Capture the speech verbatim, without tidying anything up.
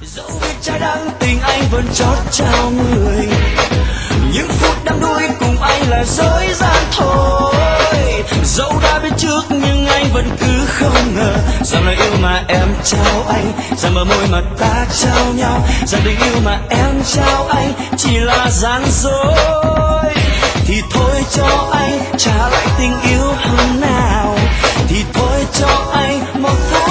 dẫu biết trái đắng tình anh vẫn chót trao người, những phút đắm đuối cùng anh là dối gian thôi. Dẫu đã biết trước nhưng anh vẫn cứ không ngờ rằng lời yêu mà em trao anh, rằng bờ môi mà ta trao nhau, rằng tình yêu mà em trao anh chỉ là gian dối. Thì thôi cho anh trả lại tình yêu hôm nào, thì thôi cho anh một tháng